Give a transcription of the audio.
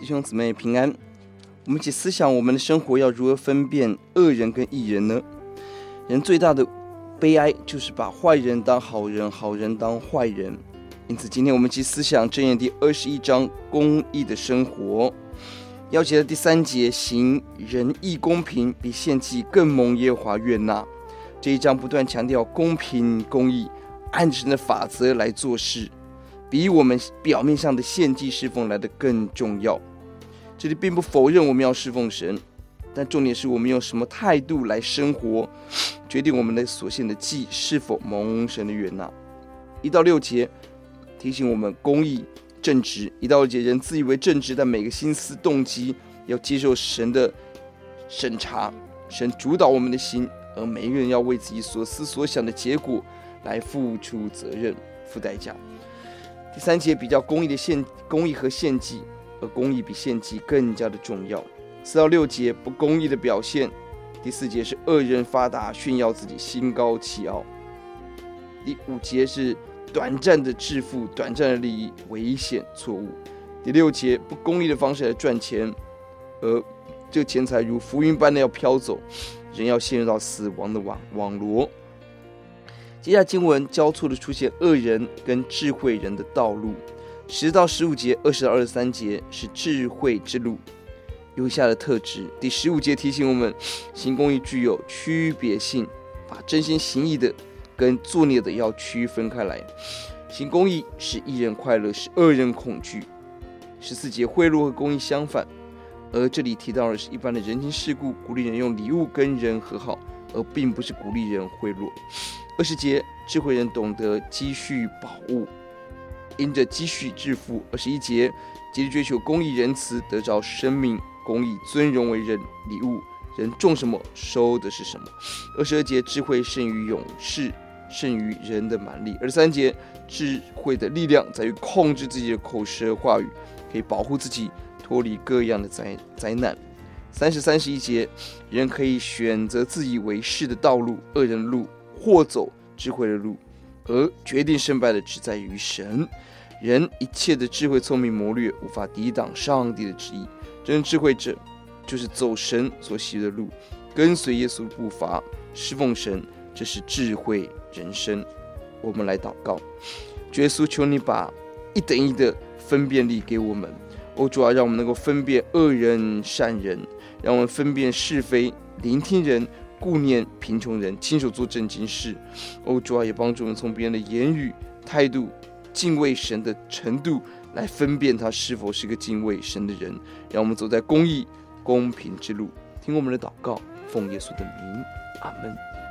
兄姊妹平安。我们一起思想我们的生活要如何分辨恶人跟义人呢？人最大的悲哀就是把坏人当好人，好人当坏人。因此今天我们一起思想箴言第21章公义的生活。要节的第3节，行仁义公平，比献祭更蒙耶和华悦纳。这一章不断强调公平公义，按神的法则来做事，比我们表面上的献祭侍奉来得更重要。这里并不否认我们要侍奉神，但重点是我们用什么态度来生活，决定我们的所献的祭是否蒙神的悦纳。1到6节提醒我们公义正直。1到6节，人自以为正直，但每个心思动机要接受神的审查，神主导我们的心，而每一个人要为自己所思所想的结果来付出责任、付代价。第3节比较公义和献祭，而公义比献祭更加的重要。4到6节不公义的表现。第4节是恶人发达，炫耀自己，心高气傲。第5节是短暂的致富，短暂的利益，危险错误。第6节不公义的方式来赚钱，而这个钱财如浮云般的要飘走，人要陷入到死亡的网罗。接下来经文交错的出现恶人跟智慧人的道路。10到15节、20到23节是智慧之路，有以下的特质。第15节提醒我们，行公义具有区别性，把真心行义的跟作孽的要区分开来。行公义使义人快乐，使恶人恐惧。14节贿赂和公义相反，而这里提到的是一般的人情世故，鼓励人用礼物跟人和好，而并不是鼓励人贿赂。20节，智慧人懂得积蓄宝物，因着积蓄致富。21节，竭力追求公义仁慈，得着生命。公义尊荣为人礼物，人种什么收的是什么。22节，智慧胜于勇士，胜于人的蛮力。23节，智慧的力量在于控制自己的口舌话语，可以保护自己脱离各样的灾难。30、31节，人可以选择自以为是的道路，恶人的路，或走智慧的路，而决定胜败的只在于神。人一切的智慧、聪明、谋略，无法抵挡上帝的旨意。真正智慧者就是走神所喜的路，跟随耶稣的步伐，侍奉神，这是智慧人生。我们来祷告。主耶稣，求你把一等一的分辨力给我们。主啊，让我们能够分辨恶人善人，让我们分辨是非，聆听人，顾念贫穷人，亲手做正经事。主啊，也帮助我们从别人的言语、态度、敬畏神的程度来分辨他是否是个敬畏神的人，让我们走在公义、公平之路。听我们的祷告，奉耶稣的名，阿们。